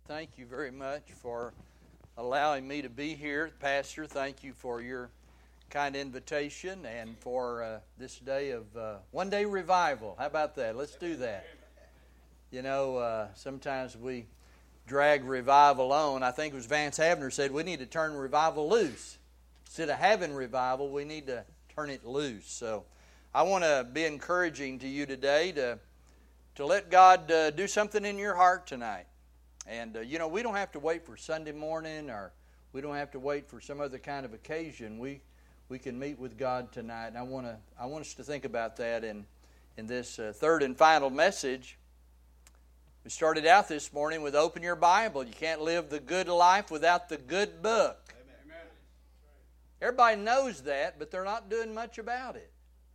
Thank you very much for allowing me to be here. Pastor, thank you for your kind invitation and for this day of one-day revival. How about that? Let's do that. You know, sometimes we drag revival on. I think it was Vance Havner said we need to turn revival loose. Instead of having revival, we need to turn it loose. So I want to be encouraging to you today to let God do something in your heart tonight. And, we don't have to wait for Sunday morning, or we don't have to wait for some other kind of occasion. We can meet with God tonight. And I want us to think about that in this third and final message. We started out this morning with open your Bible. You can't live the good life without the good book. Amen. Everybody knows that, but they're not doing much about it.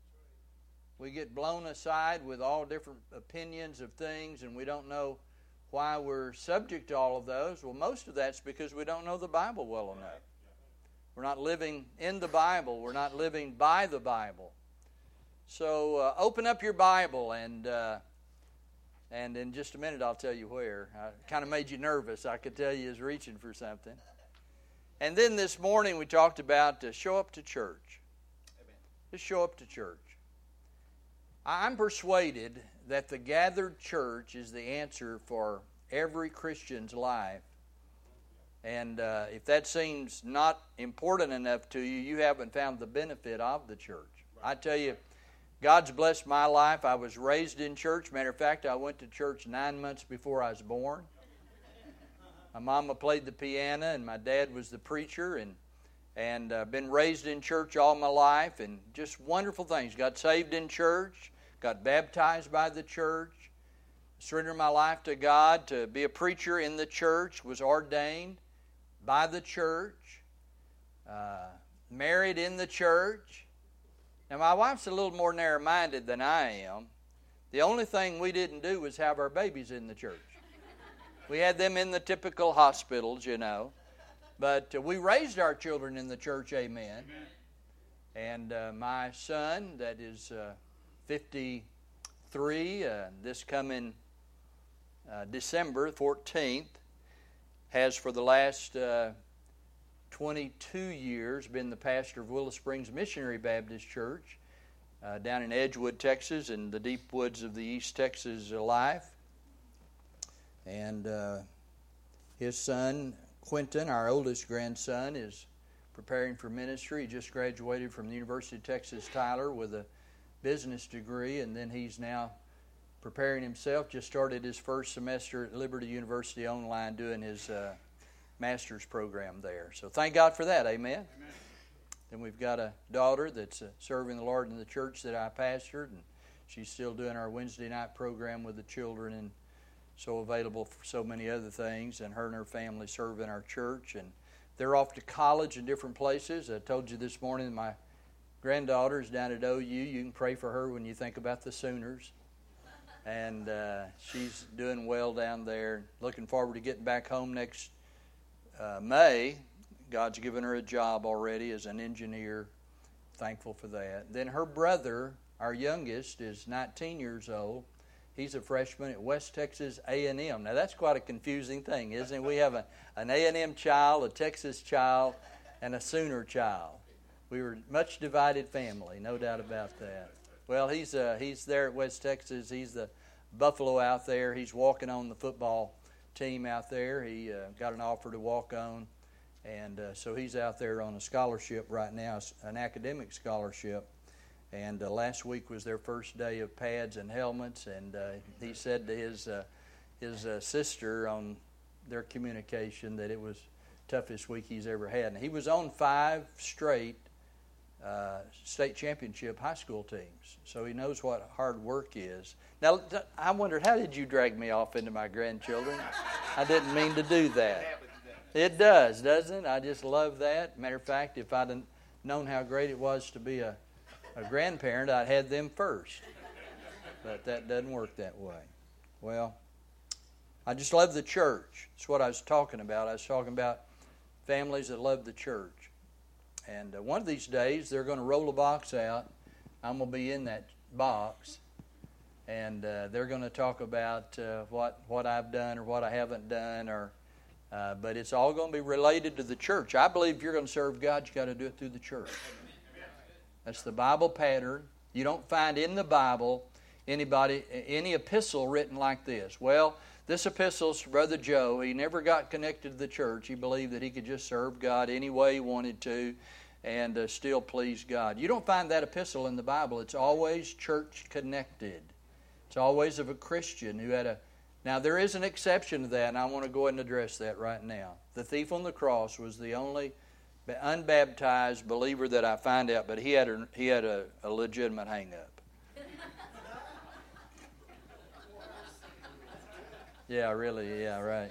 We get blown aside with all different opinions of things, and we don't know why we're subject to all of those. Well, most of that's because we don't know the Bible well enough. We're not living in the Bible. We're not living by the Bible. So open up your Bible, and in just a minute I'll tell you where. I kind of made you nervous. I could tell you is reaching for something. And then this morning we talked about show up to church. Amen. Just show up to church. I'm persuaded that the gathered church is the answer for every Christian's life. And if that seems not important enough to you, you haven't found the benefit of the church. Right. I tell you, God's blessed my life. I was raised in church. Matter of fact, I went to church 9 months before I was born. My mama played the piano, and my dad was the preacher, and been raised in church all my life, and just wonderful things. Got saved in church. Got baptized by the church, surrendered my life to God to be a preacher in the church, was ordained by the church, married in the church. Now, my wife's a little more narrow-minded than I am. The only thing we didn't do was have our babies in the church. We had them in the typical hospitals, but we raised our children in the church, amen. And my son, that is 53, this coming December 14th, has for the last 22 years been the pastor of Willow Springs Missionary Baptist Church down in Edgewood, Texas, in the deep woods of the East Texas life. And his son, Quentin, our oldest grandson, is preparing for ministry. He just graduated from the University of Texas Tyler with a business degree, and then he's now preparing himself. Just started his first semester at Liberty University online doing his master's program there. So thank God for that, amen? Amen. Then we've got a daughter that's serving the Lord in the church that I pastored, and she's still doing our Wednesday night program with the children and so available for so many other things, and her and her family serve in our church, and they're off to college in different places. I told you this morning my granddaughter is down at OU. You can pray for her when you think about the Sooners. And she's doing well down there. Looking forward to getting back home next May. God's given her a job already as an engineer. Thankful for that. Then her brother, our youngest, is 19 years old. He's a freshman at West Texas A&M. Now, that's quite a confusing thing, isn't it? We have an A&M child, a Texas child, and a Sooner child. We were a much divided family, no doubt about that. Well, he's there at West Texas. He's the Buffalo out there. He's walking on the football team out there. He got an offer to walk on, and so he's out there on a scholarship right now, an academic scholarship. And last week was their first day of pads and helmets, and he said to his sister on their communication that it was the toughest week he's ever had. And he was on 5 straight state championship high school teams, so he knows what hard work is. Now, I wondered, how did you drag me off into my grandchildren? I didn't mean to do that. It does, doesn't it? I just love that. Matter of fact, if I'd known how great it was to be a grandparent, I'd had them first. But that doesn't work that way. Well, I just love the church. That's what I was talking about. I was talking about families that love the church. And one of these days, they're going to roll a box out. I'm going to be in that box. And they're going to talk about what I've done or what I haven't done, or But it's all going to be related to the church. I believe if you're going to serve God, you've got to do it through the church. That's the Bible pattern. You don't find in the Bible any epistle written like this. Well, this epistle's to Brother Joe. He never got connected to the church. He believed that he could just serve God any way he wanted to and still please God. You don't find that epistle in the Bible. It's always church connected. It's always of a Christian who had a... Now, there is an exception to that, and I want to go ahead and address that right now. The thief on the cross was the only unbaptized believer that I find out, but he had a legitimate hang-up. Yeah, really, yeah, right.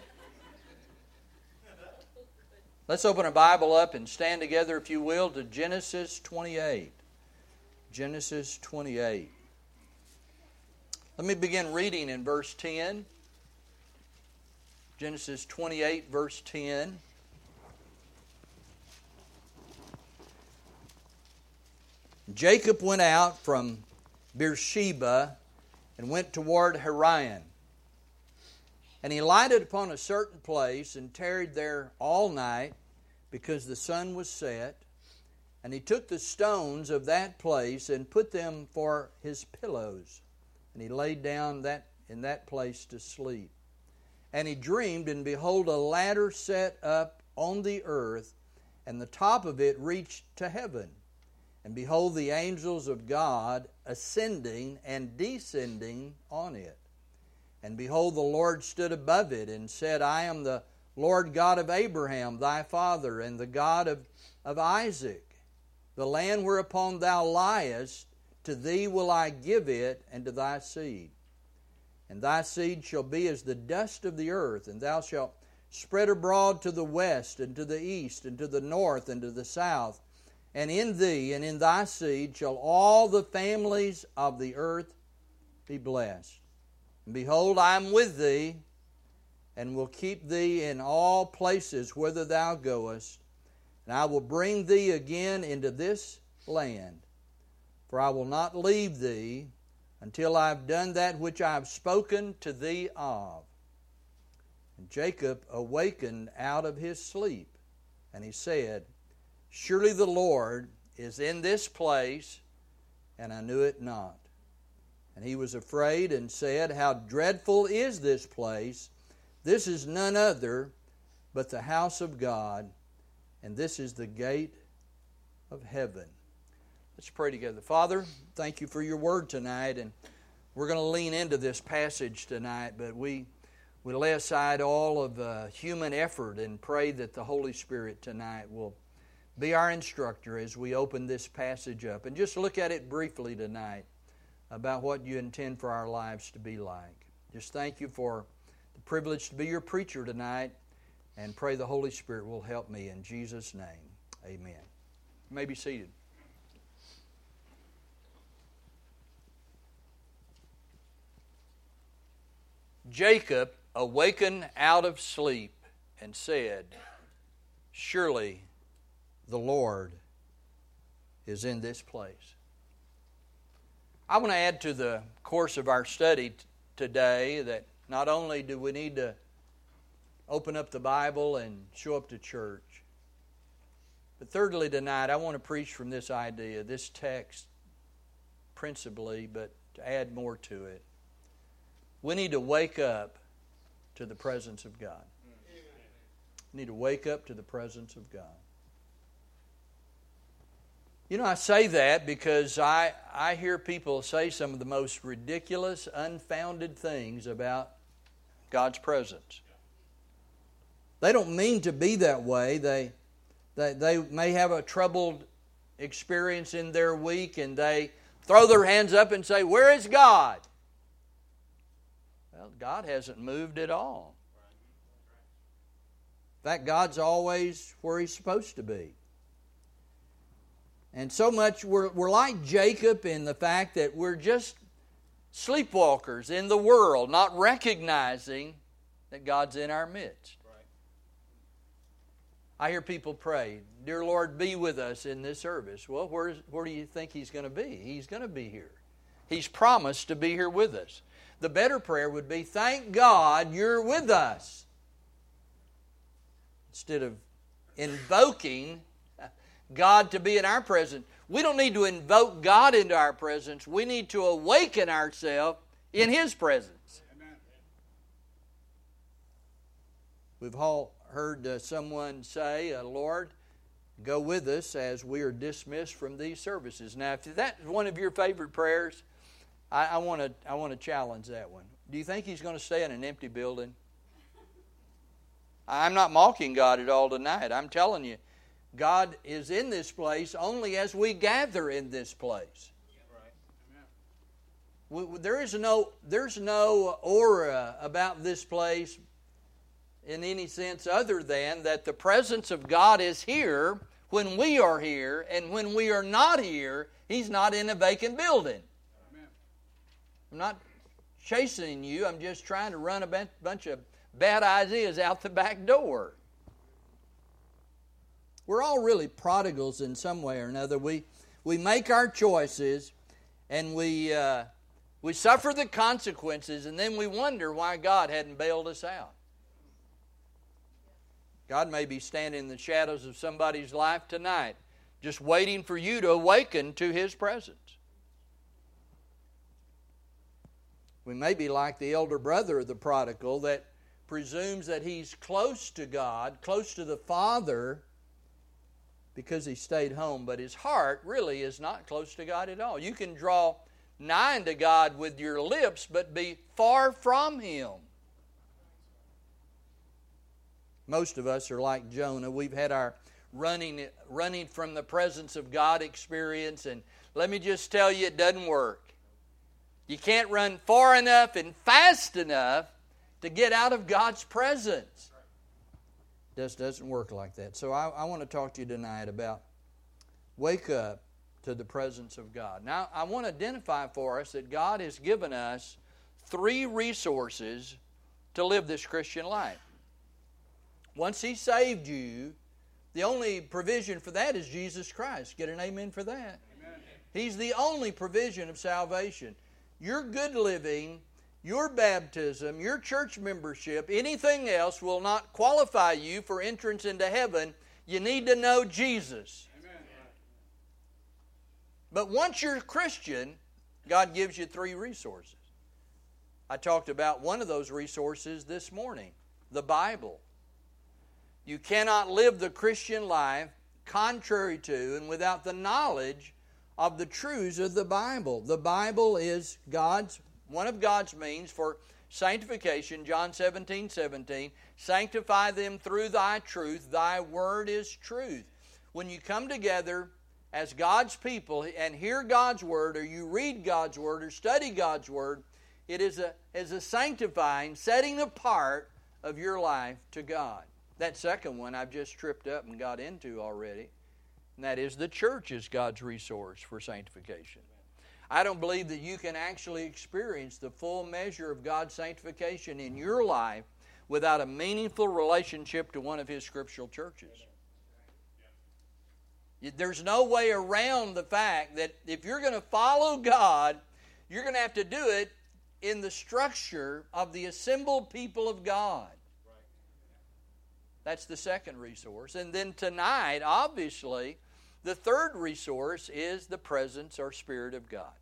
Let's open a Bible up and stand together, if you will, to Genesis 28. Genesis 28. Let me begin reading in verse 10. Genesis 28, verse 10. Jacob went out from Beersheba and went toward Haran. And he lighted upon a certain place and tarried there all night, because the sun was set. And he took the stones of that place and put them for his pillows. And he laid down in that place to sleep. And he dreamed, and behold, a ladder set up on the earth, and the top of it reached to heaven. And behold, the angels of God ascending and descending on it. And behold, the Lord stood above it and said, I am the Lord God of Abraham, thy father, and the God of Isaac. The land whereupon thou liest, to thee will I give it, and to thy seed. And thy seed shall be as the dust of the earth, and thou shalt spread abroad to the west, and to the east, and to the north, and to the south. And in thee and in thy seed shall all the families of the earth be blessed. And behold, I am with thee, and will keep thee in all places whither thou goest. And I will bring thee again into this land. For I will not leave thee until I have done that which I have spoken to thee of. And Jacob awakened out of his sleep, and he said, Surely the Lord is in this place, and I knew it not. And he was afraid and said, How dreadful is this place! This is none other but the house of God, and this is the gate of heaven. Let's pray together. Father, thank you for your word tonight, and we're going to lean into this passage tonight, but we lay aside all of human effort and pray that the Holy Spirit tonight will be our instructor as we open this passage up. And just look at it briefly tonight about what you intend for our lives to be like. Just thank you for the privilege to be your preacher tonight, and pray the Holy Spirit will help me in Jesus' name. Amen. You may be seated. Jacob awakened out of sleep and said, Surely the Lord is in this place. I want to add to the course of our study today that not only do we need to open up the Bible and show up to church, but thirdly tonight I want to preach from this idea, this text principally, but to add more to it. We need to wake up to the presence of God. We need to wake up to the presence of God. You know, I say that because I hear people say some of the most ridiculous, unfounded things about God's presence. They don't mean to be that way. They may have a troubled experience in their week, and they throw their hands up and say, Where is God? Well, God hasn't moved at all. In fact, God's always where He's supposed to be. And so much we're like Jacob in the fact that we're just sleepwalkers in the world, not recognizing that God's in our midst. Right. I hear people pray, Dear Lord, be with us in this service. Well, where do you think He's going to be? He's going to be here. He's promised to be here with us. The better prayer would be, Thank God you're with us. instead of invoking God to be in our presence. We don't need to invoke God into our presence. We need to awaken ourselves in His presence. Amen. We've all heard someone say, Lord, go with us as we are dismissed from these services. Now, if that's one of your favorite prayers, I want to challenge that one. Do you think He's going to stay in an empty building? I'm not mocking God at all tonight. I'm telling you, God is in this place only as we gather in this place. There's no aura about this place in any sense other than that the presence of God is here when we are here, and when we are not here, He's not in a vacant building. Amen. I'm not chastening you. I'm just trying to run a bunch of bad ideas out the back door. We're all really prodigals in some way or another. We make our choices, and we suffer the consequences, and then we wonder why God hadn't bailed us out. God may be standing in the shadows of somebody's life tonight, just waiting for you to awaken to His presence. We may be like the elder brother of the prodigal that presumes that he's close to God, close to the Father, because he stayed home, but his heart really is not close to God at all. You can draw nigh unto God with your lips, but be far from Him. Most of us are like Jonah. We've had our running from the presence of God experience, and let me just tell you, it doesn't work. You can't run far enough and fast enough to get out of God's presence. It just doesn't work like that. So I want to talk to you tonight about wake up to the presence of God. Now, I want to identify for us that God has given us 3 resources to live this Christian life. Once He saved you, the only provision for that is Jesus Christ. Get an amen for that. Amen. He's the only provision of salvation. Your good living, your baptism, your church membership, anything else will not qualify you for entrance into heaven. You need to know Jesus. Amen. But once you're a Christian, God gives you 3 resources. I talked about one of those resources this morning, the Bible. You cannot live the Christian life contrary to and without the knowledge of the truths of the Bible. The Bible is one of God's means for sanctification. John 17:17. Sanctify them through Thy truth. Thy word is truth. When you come together as God's people and hear God's word, or you read God's word or study God's word, it is a sanctifying, setting apart of your life to God. That second one I've just tripped up and got into already, and that is the church is God's resource for sanctification. I don't believe that you can actually experience the full measure of God's sanctification in your life without a meaningful relationship to one of His scriptural churches. There's no way around the fact that if you're going to follow God, you're going to have to do it in the structure of the assembled people of God. That's the second resource. And then tonight, obviously, the third resource is the presence or Spirit of God.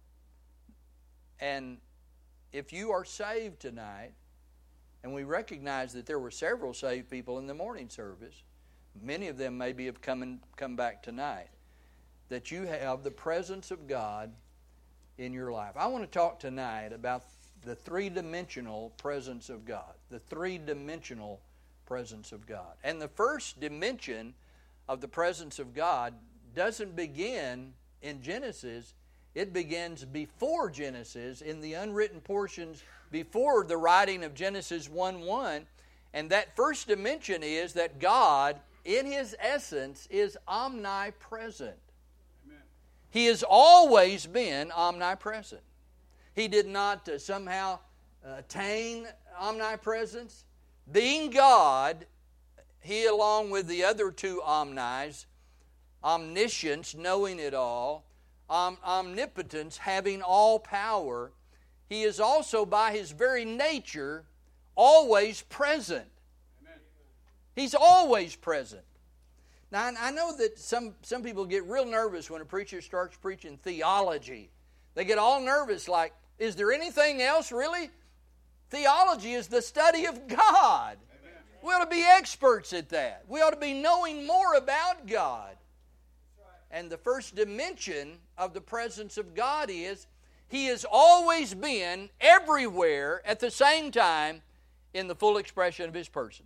And if you are saved tonight, and we recognize that there were several saved people in the morning service, many of them maybe have come back tonight, that you have the presence of God in your life. I want to talk tonight about the 3-dimensional presence of God. The 3-dimensional presence of God. And the first dimension of the presence of God doesn't begin in Genesis. It begins before Genesis, in the unwritten portions before the writing of Genesis 1:1. And that first dimension is that God, in His essence, is omnipresent. Amen. He has always been omnipresent. He did not somehow attain omnipresence. Being God, He, along with the other 2 omnis, omniscience, knowing it all, omnipotence, having all power, He is also by His very nature always present. Amen. He's always present. Now, I know that some people get real nervous when a preacher starts preaching theology. They get all nervous like, is there anything else really? Theology is the study of God. Amen. We ought to be experts at that. We ought to be knowing more about God. And the first dimension of the presence of God is He has always been everywhere at the same time in the full expression of His person.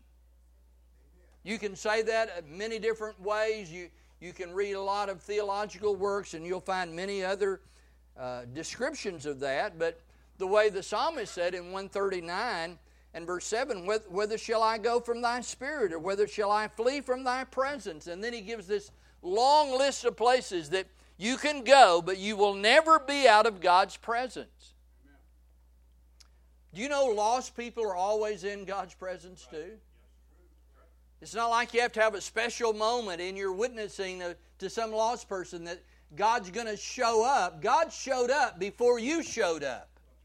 You can say that many different ways. You can read a lot of theological works and you'll find many other descriptions of that. But the way the psalmist said in 139 and verse 7, whether shall I go from thy spirit, or whether shall I flee from thy presence? And then he gives this long list of places that you can go, but you will never be out of God's presence. Amen. Do you know lost people are always in God's presence too? It's not like you have to have a special moment in your witnessing to some lost person that God's going to show up. God showed up before you showed up.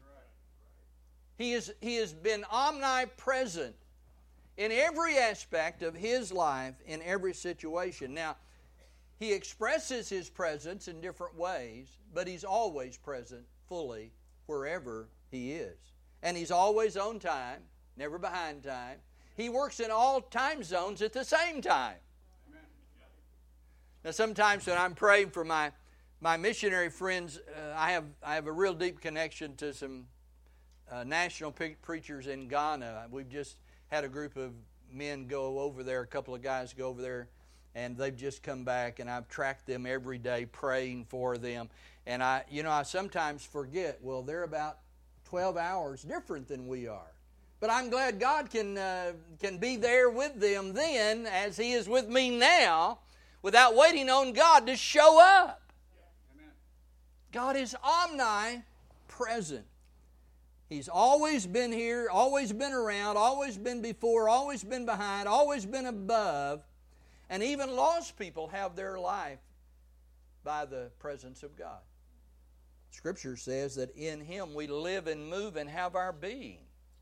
He has been omnipresent in every aspect of His life, in every situation. Now, He expresses His presence in different ways, but He's always present fully wherever He is. And He's always on time, never behind time. He works in all time zones at the same time. Amen. Now, sometimes when I'm praying for my missionary friends, I have a real deep connection to some national preachers in Ghana. We've just had a group of men go over there, a couple of guys go over there, and they've just come back, and I've tracked them every day praying for them. And I sometimes forget, well, they're about 12 hours different than we are. But I'm glad God can be there with them then, as He is with me now, without waiting on God to show up. Amen. God is omnipresent. He's always been here, always been around, always been before, always been behind, always been above. And even lost people have their life by the presence of God. Scripture says that in Him we live and move and have our being.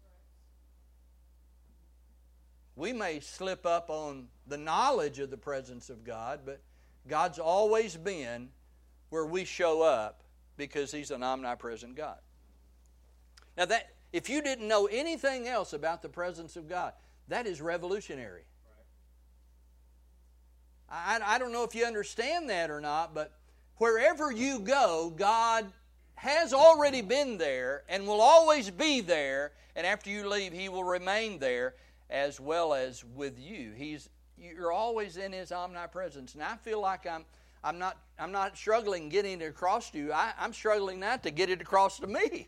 We may slip up on the knowledge of the presence of God, but God's always been where we show up because He's an omnipresent God. Now, that if you didn't know anything else about the presence of God, that is revolutionary. I don't know if you understand that or not, but wherever you go, God has already been there and will always be there, and after you leave, He will remain there as well as with you. You're always in His omnipresence. And I feel like I'm not struggling getting it across to you. I'm struggling not to get it across to me.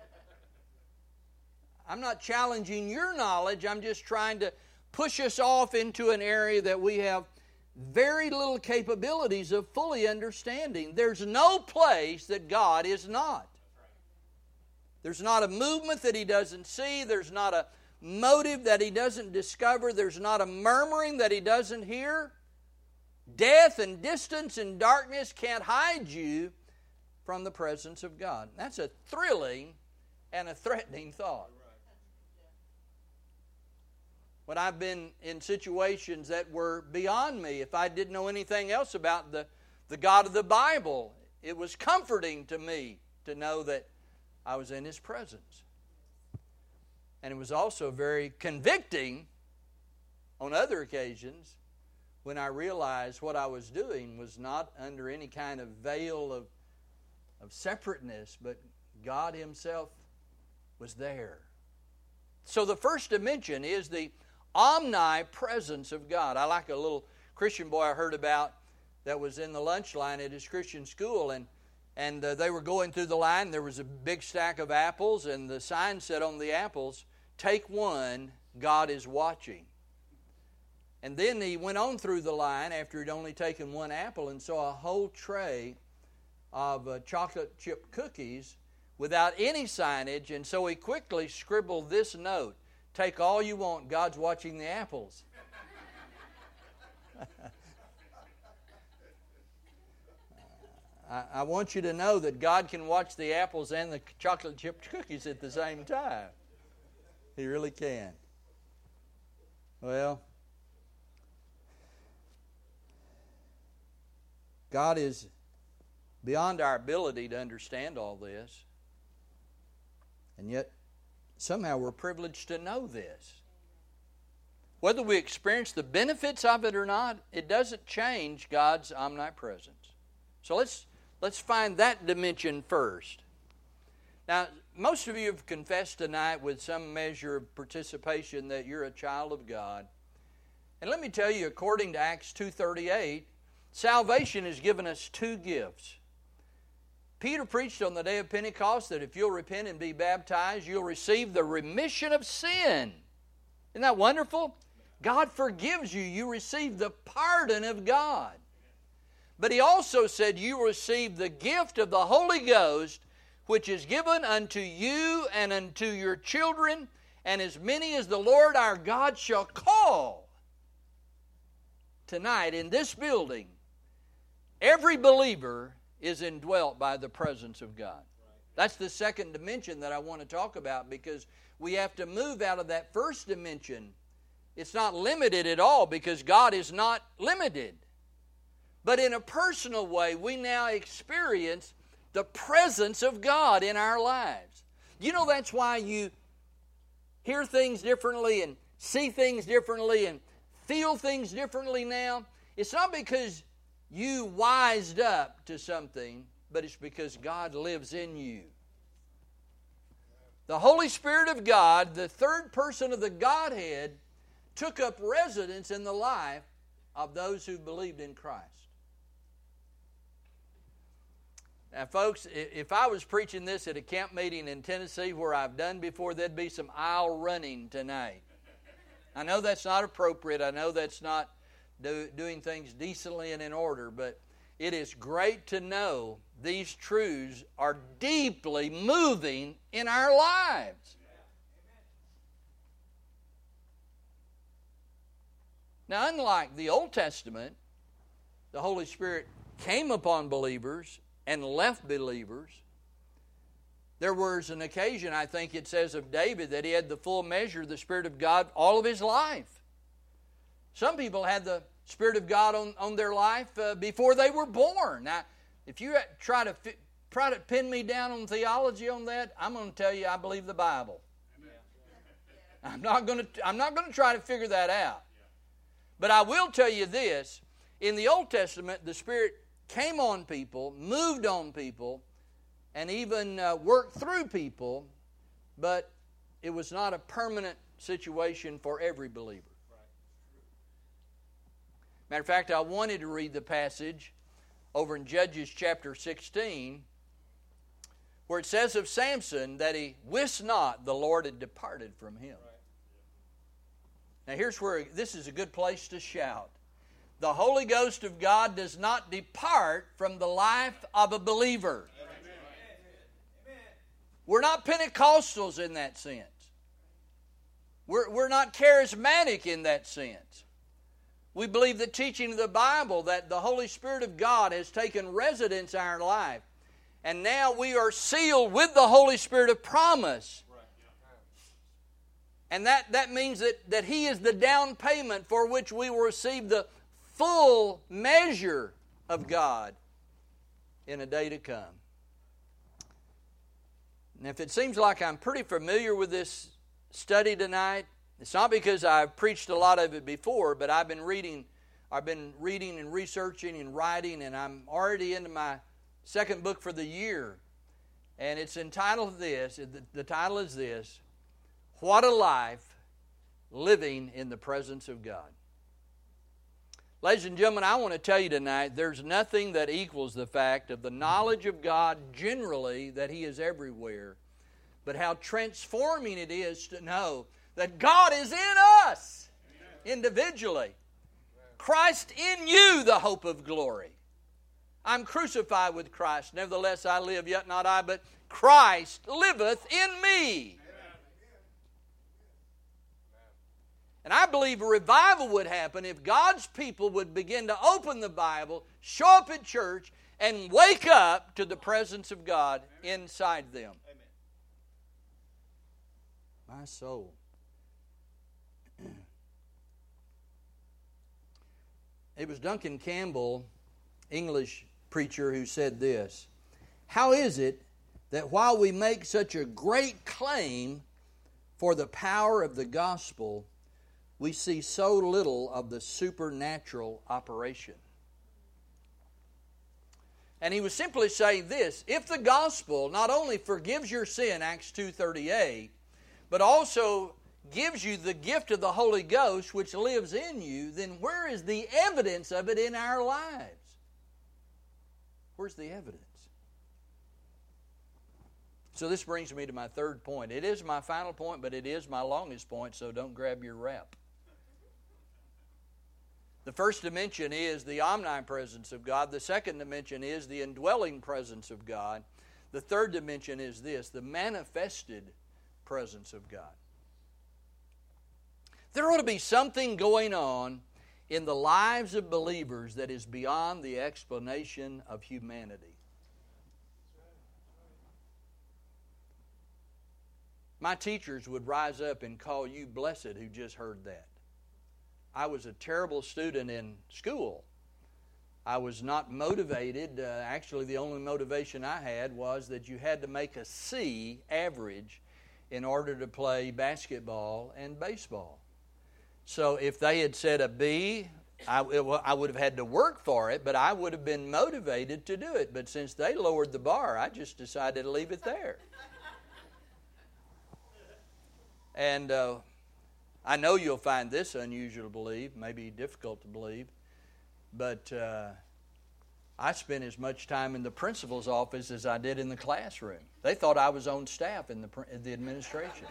I'm not challenging your knowledge. I'm just trying to push us off into an area that we have very little capabilities of fully understanding. There's no place that God is not. There's not a movement that He doesn't see. There's not a motive that He doesn't discover. There's not a murmuring that He doesn't hear. Death and distance and darkness can't hide you from the presence of God. That's a thrilling and a threatening thought. When I've been in situations that were beyond me, if I didn't know anything else about the God of the Bible, it was comforting to me to know that I was in His presence. And it was also very convicting on other occasions when I realized what I was doing was not under any kind of veil of separateness, but God Himself was there. So the first dimension is the omnipresence of God. I like a little Christian boy I heard about that was in the lunch line at his Christian school, and they were going through the line. There was a big stack of apples, and the sign said on the apples, "Take one, God is watching." And then he went on through the line after he'd only taken one apple and saw a whole tray of chocolate chip cookies without any signage, and so he quickly scribbled this note: "Take all you want, God's watching the apples." I want you to know that God can watch the apples and the chocolate chip cookies at the same time. He really can. Well, God is beyond our ability to understand all this. And yet, somehow we're privileged to know this. Whether we experience the benefits of it or not, it doesn't change God's omnipresence. So let's find that dimension first. Now, most of you have confessed tonight with some measure of participation that you're a child of God. And let me tell you, according to Acts 2:38, salvation has given us two gifts. Peter preached on the day of Pentecost that if you'll repent and be baptized, you'll receive the remission of sin. Isn't that wonderful? God forgives you. You receive the pardon of God. But He also said you will receive the gift of the Holy Ghost, which is given unto you and unto your children, and as many as the Lord our God shall call. Tonight in this building, every believer is indwelt by the presence of God. That's the second dimension that I want to talk about, because we have to move out of that first dimension. It's not limited at all, because God is not limited. But in a personal way, we now experience the presence of God in our lives. You know, that's why you hear things differently and see things differently and feel things differently now. It's not because you wised up to something, but it's because God lives in you. The Holy Spirit of God, the third person of the Godhead, took up residence in the life of those who believed in Christ. Now, folks, if I was preaching this at a camp meeting in Tennessee where I've done before, there'd be some aisle running tonight. I know that's not appropriate. I know that's not doing things decently and in order, but it is great to know these truths are deeply moving in our lives. Now, unlike the Old Testament, the Holy Spirit came upon believers and left believers. There was an occasion, I think it says of David, that he had the full measure of the Spirit of God all of his life. Some people had the Spirit of God on their life before they were born. Now, if you try to pin me down on theology on that, I'm going to tell you I believe the Bible. I'm not going to try to figure that out. But I will tell you this. In the Old Testament, the Spirit came on people, moved on people, and even worked through people, but it was not a permanent situation for every believer. Matter of fact, I wanted to read the passage over in Judges chapter 16, where it says of Samson that he wist not the Lord had departed from him. Now here's where this is a good place to shout. The Holy Ghost of God does not depart from the life of a believer. Amen. We're not Pentecostals in that sense. We're not charismatic in that sense. We believe the teaching of the Bible that the Holy Spirit of God has taken residence in our life. And now we are sealed with the Holy Spirit of promise. And that means that He is the down payment for which we will receive the full measure of God in a day to come. And if it seems like I'm pretty familiar with this study tonight, it's not because I've preached a lot of it before, but I've been reading and researching and writing, and I'm already into my second book for the year. And it's entitled this, the title is this, What a Life Living in the Presence of God. Ladies and gentlemen, I want to tell you tonight, there's nothing that equals the fact of the knowledge of God generally, that He is everywhere, but how transforming it is to know that God is in us individually. Christ in you, the hope of glory. I'm crucified with Christ. Nevertheless I live, yet not I, but Christ liveth in me. And I believe a revival would happen if God's people would begin to open the Bible, show up at church, and wake up to the presence of God inside them. My soul. It was Duncan Campbell English preacher who said this: "How is it that while we make such a great claim for the power of the gospel, we see so little of the supernatural operation?" And he was simply saying this: if the gospel not only forgives your sin, Acts 2:38, but also gives you the gift of the Holy Ghost which lives in you, then where is the evidence of it in our lives? Where's the evidence? So this brings me to my third point. It is my final point, but it is my longest point, so don't grab your wrap. The first dimension is the omnipresence of God. The second dimension is the indwelling presence of God. The third dimension is this: the manifested presence of God. There ought to be something going on in the lives of believers that is beyond the explanation of humanity. My teachers would rise up and call you blessed who just heard that. I was a terrible student in school. I was not motivated. Actually, the only motivation I had was that you had to make a C average in order to play basketball and baseball. So if they had said a B, I would have had to work for it, but I would have been motivated to do it. But since they lowered the bar, I just decided to leave it there. And I know you'll find this unusual to believe, maybe difficult to believe, but I spent as much time in the principal's office as I did in the classroom. They thought I was on staff in the administration.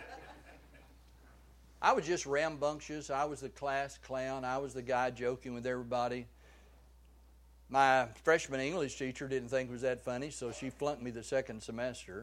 I was just rambunctious. I was the class clown. I was the guy joking with everybody. My freshman English teacher didn't think it was that funny, so she flunked me the second semester.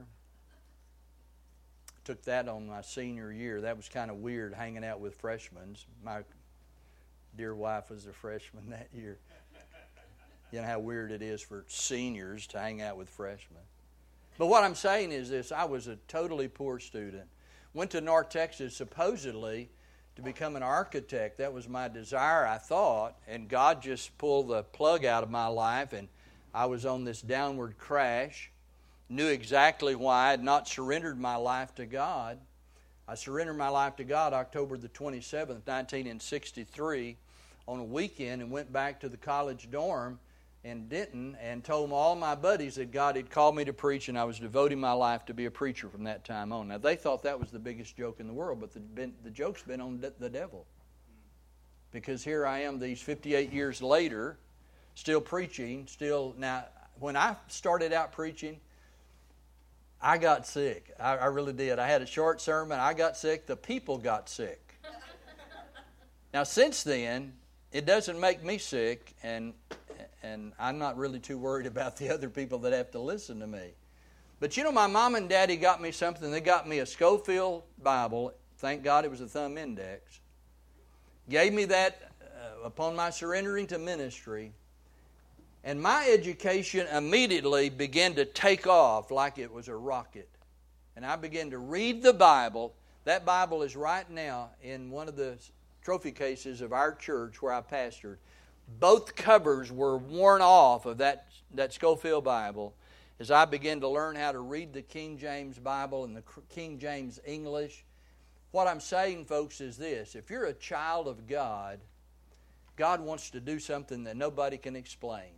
Took that on my senior year. That was kind of weird, hanging out with freshmen. My dear wife was a freshman that year. You know how weird it is for seniors to hang out with freshmen. But what I'm saying is this: I was a totally poor student. Went to North Texas supposedly to become an architect. That was my desire, I thought, and God just pulled the plug out of my life, and I was on this downward crash. Knew exactly why I had not surrendered my life to God. I surrendered my life to God October the 27th, 1963, on a weekend, and went back to the college dorm in Denton and told all my buddies that God had called me to preach, and I was devoting my life to be a preacher from that time on. Now, they thought that was the biggest joke in the world, but the joke's been on the devil. Because here I am these 58 years later, still preaching, Now, when I started out preaching, I got sick. I really did. I had a short sermon. I got sick. The people got sick. Now, since then, it doesn't make me sick, and I'm not really too worried about the other people that have to listen to me. But you know, my mom and daddy got me something. They got me a Scofield Bible. Thank God it was a thumb index. Gave me that upon my surrendering to ministry. And my education immediately began to take off like it was a rocket. And I began to read the Bible. That Bible is right now in one of the trophy cases of our church where I pastored. Both covers were worn off of that Scofield Bible as I began to learn how to read the King James Bible and the King James English. What I'm saying, folks, is this: if you're a child of God, God wants to do something that nobody can explain.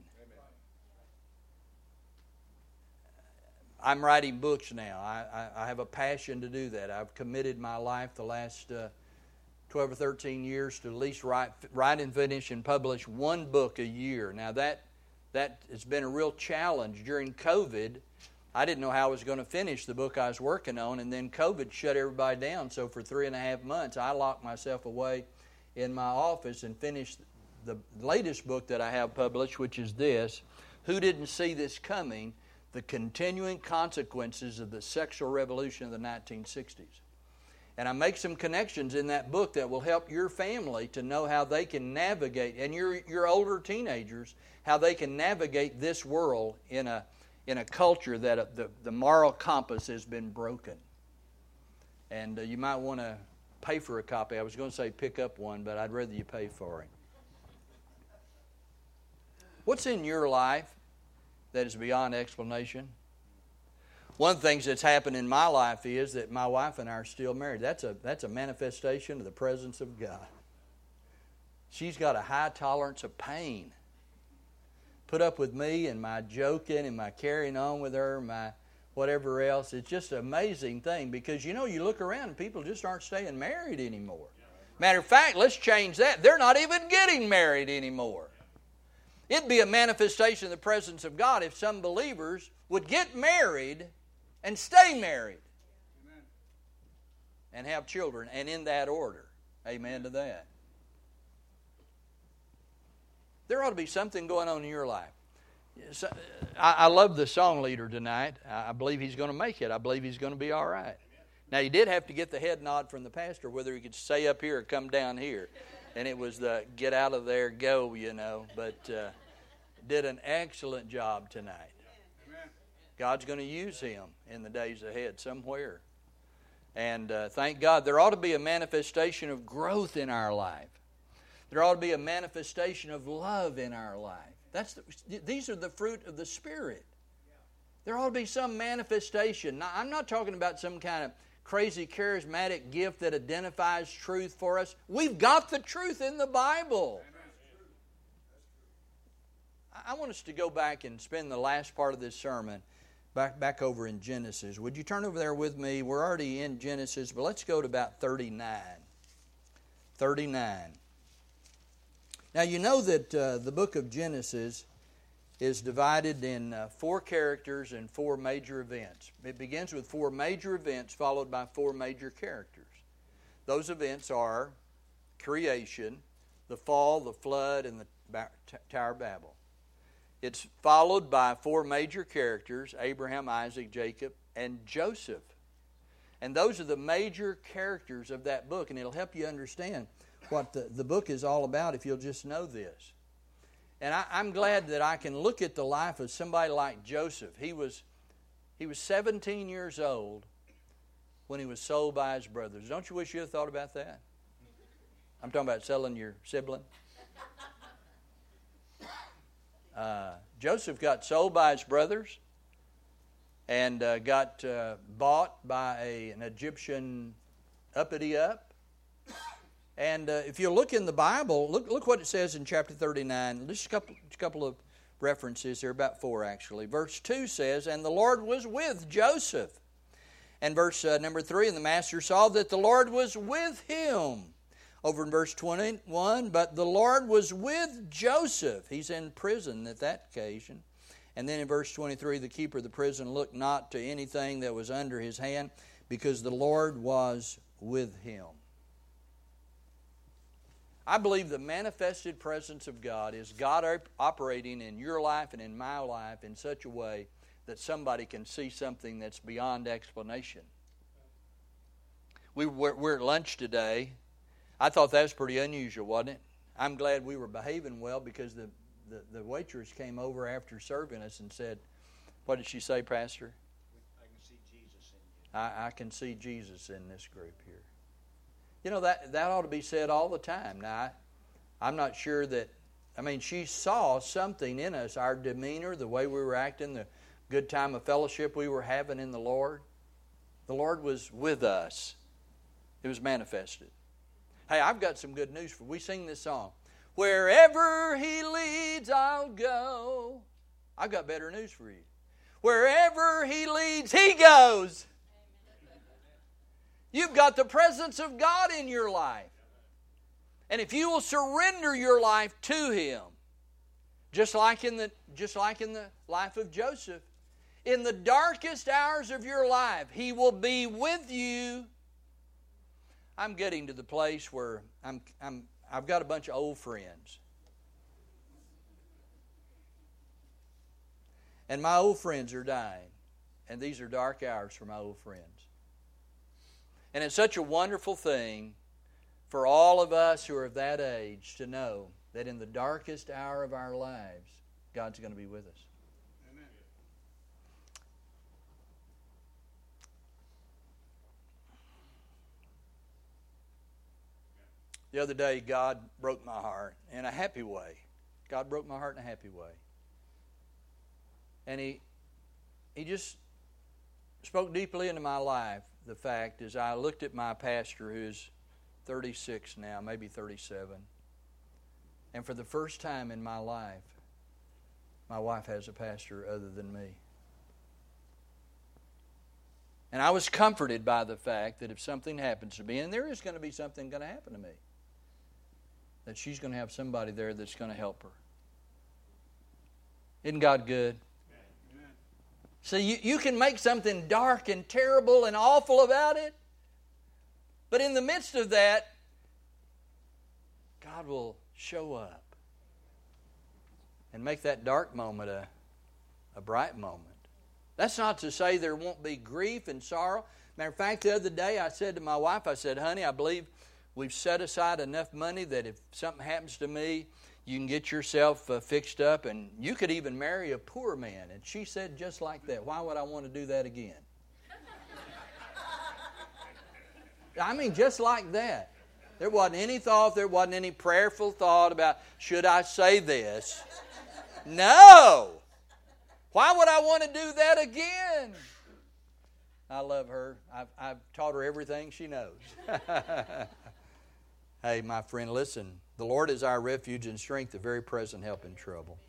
I'm writing books now. I have a passion to do that. I've committed my life the last 12 or 13 years to at least write and finish and publish one book a year. Now that has been a real challenge. During COVID, I didn't know how I was going to finish the book I was working on, and then COVID shut everybody down. So for 3.5 months, I locked myself away in my office and finished the latest book that I have published, which is this: Who Didn't See This Coming? The Continuing Consequences of the Sexual Revolution of the 1960s. And I make some connections in that book that will help your family to know how they can navigate, and your older teenagers, how they can navigate this world in a culture that the moral compass has been broken. And you might want to pay for a copy. I was going to say pick up one, but I'd rather you pay for it. What's in your life that is beyond explanation? One of the things that's happened in my life is that my wife and I are still married. That's a manifestation of the presence of God. She's got a high tolerance of pain. Put up with me and my joking and my carrying on with her, my whatever else. It's just an amazing thing because, you look around and people just aren't staying married anymore. Matter of fact, let's change that. They're not even getting married anymore. It'd be a manifestation of the presence of God if some believers would get married and stay married. Amen. And have children, and in that order. Amen to that. There ought to be something going on in your life. I love the song leader tonight. I believe he's going to make it. I believe he's going to be all right. Now, you did have to get the head nod from the pastor whether he could stay up here or come down here. And it was the get out of there, go, But did an excellent job tonight. God's going to use him in the days ahead somewhere. And thank God, there ought to be a manifestation of growth in our life. There ought to be a manifestation of love in our life. These are the fruit of the Spirit. There ought to be some manifestation. Now, I'm not talking about some kind of crazy charismatic gift that identifies truth for us. We've got the truth in the Bible. I want us to go back and spend the last part of this sermon back over in Genesis. Would you turn over there with me? We're already in Genesis, but let's go to about 39. 39. Now, you know that the book of Genesis is divided in 4 characters and 4 major events. It begins with 4 major events followed by 4 major characters. Those events are creation, the fall, the flood, and the Tower of Babel. It's followed by 4 major characters, Abraham, Isaac, Jacob, and Joseph. And those are the major characters of that book, and it'll help you understand what the book is all about if you'll just know this. And I'm glad that I can look at the life of somebody like Joseph. He was 17 years old when he was sold by his brothers. Don't you wish you had thought about that? I'm talking about selling your sibling. Joseph got sold by his brothers and got bought by an Egyptian uppity-up. And if you look in the Bible, look what it says in chapter 39. Just a couple of references there, about 4 actually. Verse 2 says, "And the Lord was with Joseph." And verse number 3, "And the master saw that the Lord was with him." Over in verse 21, "But the Lord was with Joseph." He's in prison at that occasion. And then in verse 23, "The keeper of the prison looked not to anything that was under his hand, because the Lord was with him." I believe the manifested presence of God is God operating in your life and in my life in such a way that somebody can see something that's beyond explanation. We're at lunch today. I thought that was pretty unusual, wasn't it? I'm glad we were behaving well because the waitress came over after serving us and said, what did she say, Pastor? I can see Jesus in you. I can see Jesus in this group here. That ought to be said all the time. Now, I'm not sure that, she saw something in us, our demeanor, the way we were acting, the good time of fellowship we were having in the Lord. The Lord was with us. It was manifested. Hey, I've got some good news for you. We sing this song. Wherever He leads, I'll go. I've got better news for you. Wherever He leads, He goes. You've got the presence of God in your life. And if you will surrender your life to Him, just like in the life of Joseph, in the darkest hours of your life, He will be with you. I'm getting to the place where I've got a bunch of old friends. And my old friends are dying. And these are dark hours for my old friends. And it's such a wonderful thing for all of us who are of that age to know that in the darkest hour of our lives, God's going to be with us. Amen. The other day, God broke my heart in a happy way. God broke my heart in a happy way. And He just spoke deeply into my life, the fact, as I looked at my pastor, who's 36 now, maybe 37. And for the first time in my life, my wife has a pastor other than me. And I was comforted by the fact that if something happens to me, and there is going to be something going to happen to me, that she's going to have somebody there that's going to help her. Isn't God good? Amen. See, you can make something dark and terrible and awful about it, but in the midst of that, God will show up and make that dark moment a bright moment. That's not to say there won't be grief and sorrow. Matter of fact, the other day I said to my wife, I said, honey, I believe we've set aside enough money that if something happens to me, you can get yourself fixed up, and you could even marry a poor man. And she said just like that, why would I want to do that again? I mean, just like that. There wasn't any thought, there wasn't any prayerful thought about, should I say this? No! Why would I want to do that again? I love her. I've taught her everything she knows. Hey, my friend, listen. The Lord is our refuge and strength, a very present help in trouble.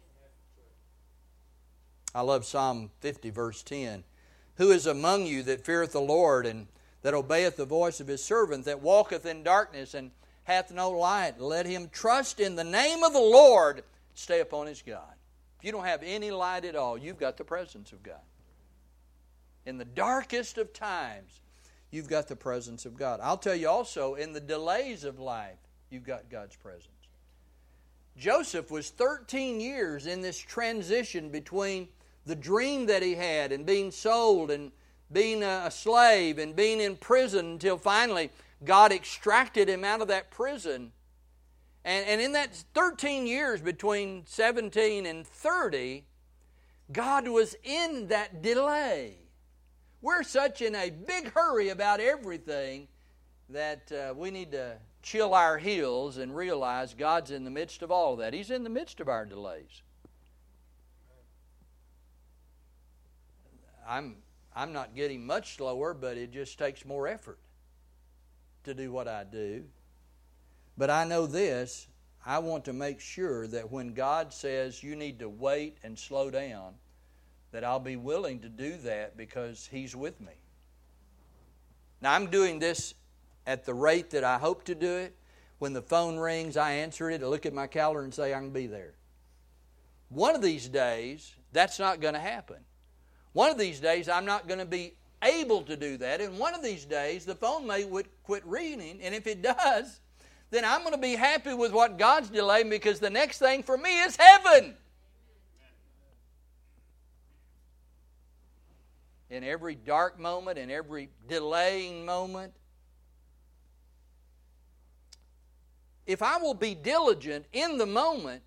I love Psalm 50, verse 10. Who is among you that feareth the Lord, and that obeyeth the voice of His servant, that walketh in darkness and hath no light? Let him trust in the name of the Lord, stay upon his God. If you don't have any light at all, you've got the presence of God. In the darkest of times, you've got the presence of God. I'll tell you also, in the delays of life, you've got God's presence. Joseph was 13 years in this transition between the dream that he had and being sold and being a slave and being in prison until finally God extracted him out of that prison. And in that 13 years between 17 and 30, God was in that delay. We're such in a big hurry about everything that we need to chill our heels and realize God's in the midst of all of that. He's in the midst of our delays. I'm not getting much slower, but it just takes more effort to do what I do. But I know this, I want to make sure that when God says you need to wait and slow down, that I'll be willing to do that because He's with me. Now, I'm doing this at the rate that I hope to do it. When the phone rings, I answer it, I look at my calendar and say I can be there. One of these days, that's not going to happen. One of these days, I'm not going to be able to do that. And one of these days, the phone may quit ringing, and if it does, then I'm going to be happy with what God's delaying because the next thing for me is heaven. In every dark moment, in every delaying moment, if I will be diligent in the moment,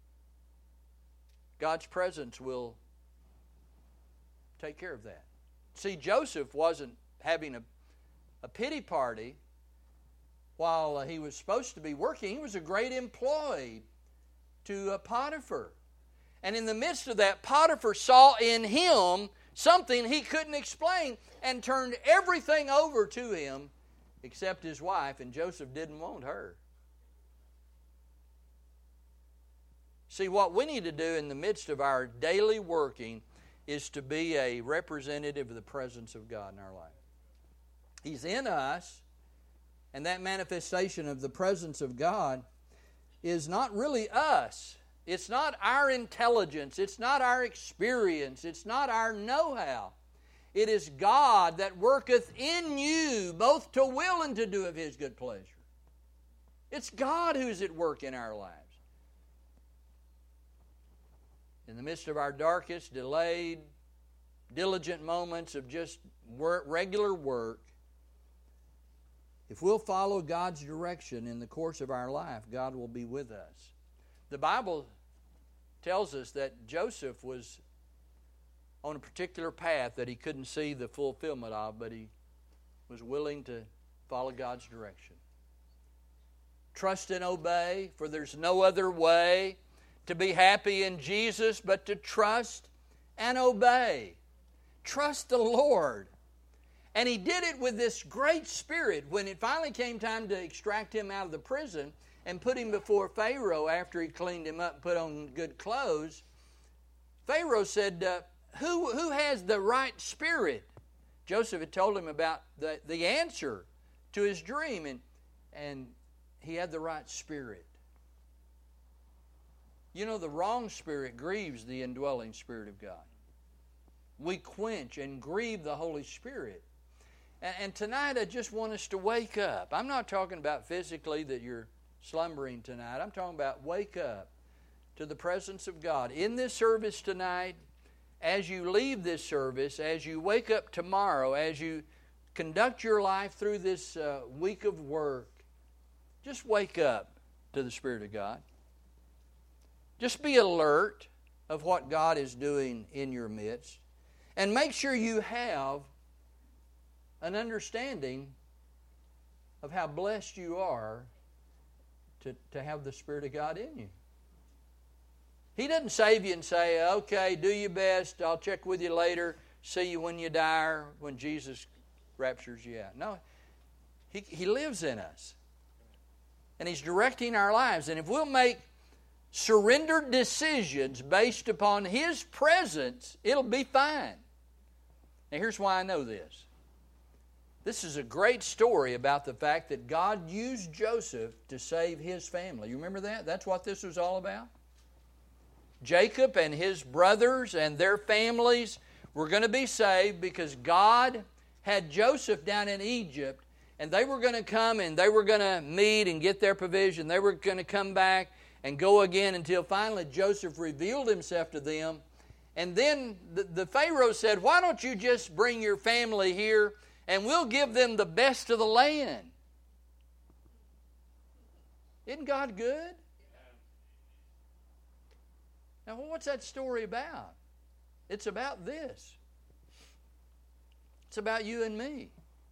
God's presence will take care of that. See, Joseph wasn't having a pity party while he was supposed to be working. He was a great employee to Potiphar. And in the midst of that, Potiphar saw in him something he couldn't explain and turned everything over to him except his wife, and Joseph didn't want her. See, what we need to do in the midst of our daily working is to be a representative of the presence of God in our life. He's in us, and that manifestation of the presence of God is not really us. It's not our intelligence. It's not our experience. It's not our know-how. It is God that worketh in you both to will and to do of His good pleasure. It's God who's at work in our lives. In the midst of our darkest, delayed, diligent moments of just regular work, if we'll follow God's direction in the course of our life, God will be with us. The Bible tells us that Joseph was on a particular path that he couldn't see the fulfillment of, but he was willing to follow God's direction. Trust and obey, for there's no other way to be happy in Jesus, but to trust and obey. Trust the Lord. And he did it with this great spirit. When it finally came time to extract him out of the prison and put him before Pharaoh after he cleaned him up and put on good clothes, Pharaoh said, who has the right spirit? Joseph had told him about the answer to his dream, and he had the right spirit. You know, the wrong spirit grieves the indwelling Spirit of God. We quench and grieve the Holy Spirit. And tonight I just want us to wake up. I'm not talking about physically that you're slumbering tonight. I'm talking about wake up to the presence of God. In this service tonight, as you leave this service, as you wake up tomorrow, as you conduct your life through this week of work, just wake up to the Spirit of God. Just be alert of what God is doing in your midst. And make sure you have an understanding of how blessed you are to have the Spirit of God in you. He doesn't save you and say, okay, do your best, I'll check with you later, see you when you die or when Jesus raptures you out. No, He lives in us. And He's directing our lives. And if we'll make surrendered decisions based upon His presence, it'll be fine. Now here's why I know this. This is a great story about the fact that God used Joseph to save his family. You remember that? That's what this was all about. Jacob and his brothers and their families were going to be saved because God had Joseph down in Egypt, and they were going to come and they were going to meet and get their provision. They were going to come back and go again until finally Joseph revealed himself to them. And then the Pharaoh said, why don't you just bring your family here and we'll give them the best of the land? Isn't God good? Now, what's that story about? It's about this. It's about you and me.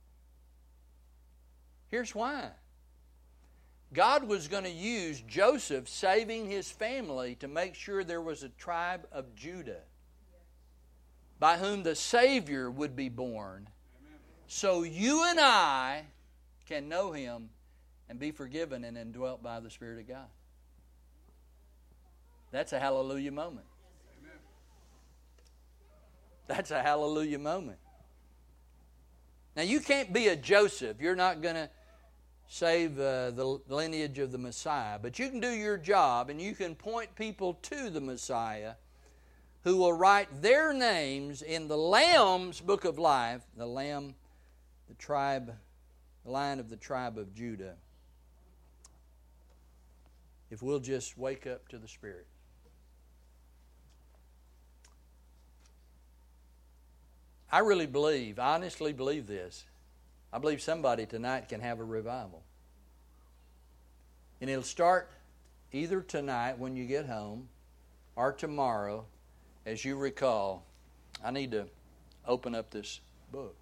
Here's why. God was going to use Joseph saving his family to make sure there was a tribe of Judah by whom the Savior would be born. So you and I can know Him and be forgiven and indwelt by the Spirit of God. That's a hallelujah moment. That's a hallelujah moment. Now you can't be a Joseph. You're not going to save the lineage of the Messiah. But you can do your job and you can point people to the Messiah who will write their names in the Lamb's book of life, the Lamb, the line of the tribe of Judah, if we'll just wake up to the Spirit. I really believe, I honestly believe this. I believe somebody tonight can have a revival. And it'll start either tonight when you get home or tomorrow as you recall, I need to open up this book.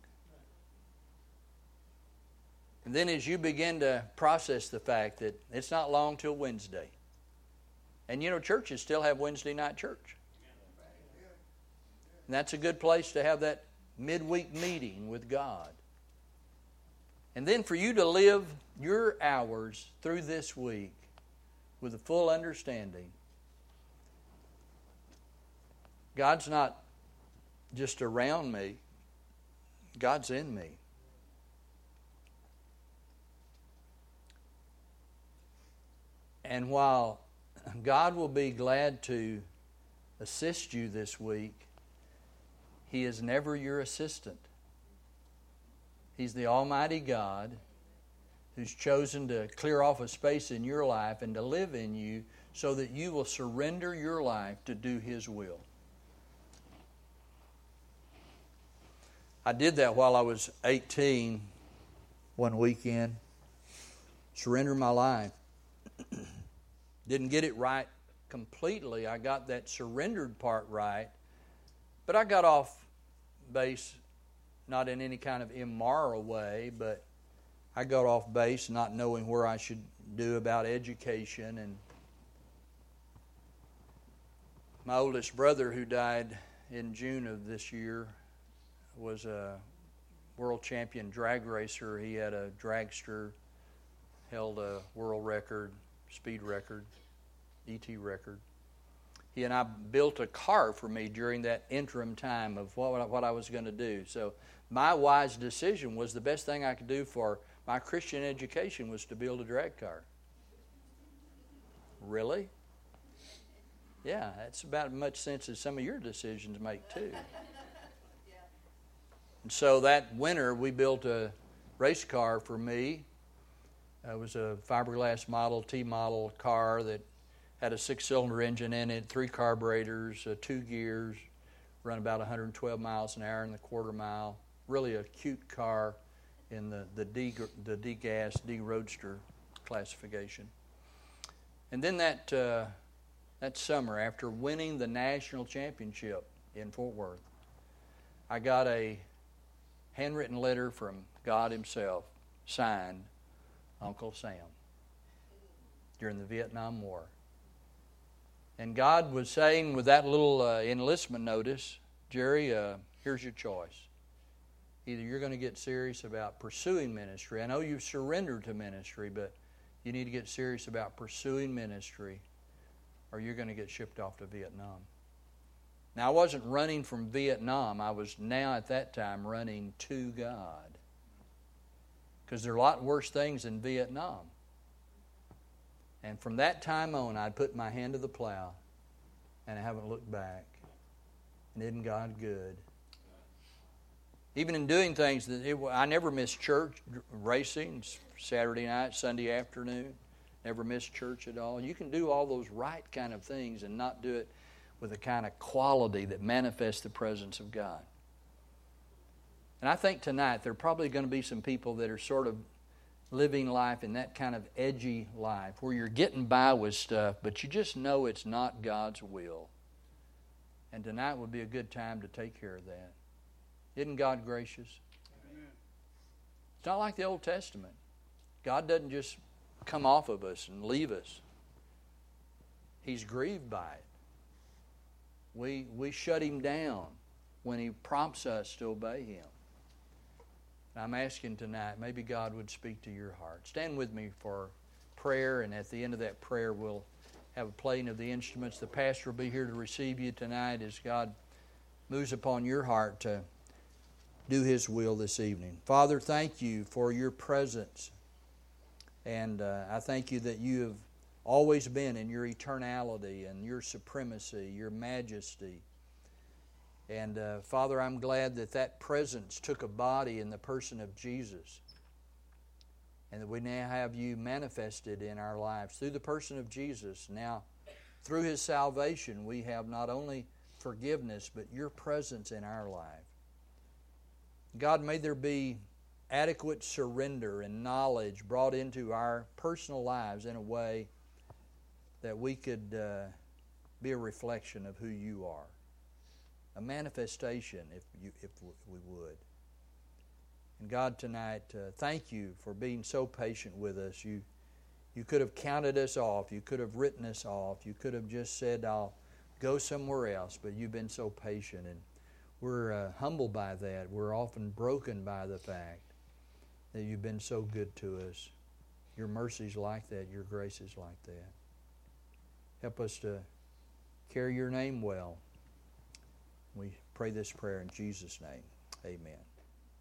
And then as you begin to process the fact that it's not long till Wednesday. And you know, churches still have Wednesday night church. And that's a good place to have that midweek meeting with God. And then for you to live your hours through this week with a full understanding. God's not just around me. God's in me. And while God will be glad to assist you this week, He is never your assistant. He's the Almighty God who's chosen to clear off a space in your life and to live in you so that you will surrender your life to do His will. I did that while I was 18 one weekend. Surrender my life. Didn't get it right completely. I got that surrendered part right. But I got off base, not in any kind of immoral way, but I got off base not knowing where I should do about education. My oldest brother, who died in June of this year, was a world champion drag racer. He had a dragster, held a world record, speed record, ET record. He and I built a car for me during that interim time of what I was going to do. So my wise decision was the best thing I could do for my Christian education was to build a drag car. Really? Yeah, that's about as much sense as some of your decisions make too. And so that winter we built a race car for me. It was a fiberglass Model T model car that had a 6-cylinder engine in it, 3 carburetors, 2 gears, run about 112 miles an hour in the quarter mile. Really a cute car in the D-gas, D-roadster classification. And then that summer, after winning the national championship in Fort Worth, I got a handwritten letter from God Himself, signed Uncle Sam, during the Vietnam War. And God was saying with that little enlistment notice, Jerry, here's your choice. Either you're going to get serious about pursuing ministry. I know you've surrendered to ministry, but you need to get serious about pursuing ministry, or you're going to get shipped off to Vietnam. Now, I wasn't running from Vietnam. I was now at that time running to God. Because there are a lot worse things in Vietnam. And from that time on, I put my hand to the plow, and I haven't looked back. And isn't God good? Even in doing things, I never missed church, racing, Saturday night, Sunday afternoon. Never missed church at all. You can do all those right kind of things and not do it with a kind of quality that manifests the presence of God. And I think tonight there are probably going to be some people that are sort of living life in that kind of edgy life where you're getting by with stuff, but you just know it's not God's will. And tonight would be a good time to take care of that. Isn't God gracious? Amen. It's not like the Old Testament. God doesn't just come off of us and leave us. He's grieved by it. We shut Him down when He prompts us to obey Him. I'm asking tonight, maybe God would speak to your heart. Stand with me for prayer, and at the end of that prayer, we'll have a playing of the instruments. The pastor will be here to receive you tonight as God moves upon your heart to do His will this evening. Father, thank You for Your presence. And I thank You that You have always been in Your eternality and Your supremacy, Your majesty. And Father, I'm glad that that presence took a body in the person of Jesus. And that we now have You manifested in our lives through the person of Jesus. Now, through His salvation, we have not only forgiveness, but Your presence in our life. God, may there be adequate surrender and knowledge brought into our personal lives in a way that we could be a reflection of who You are. A manifestation, if we would. And God, tonight, thank You for being so patient with us. You could have counted us off. You could have written us off. You could have just said, I'll go somewhere else. But You've been so patient. And we're humbled by that. We're often broken by the fact that You've been so good to us. Your mercy's like that. Your grace is like that. Help us to carry Your name well. We pray this prayer in Jesus' name. Amen.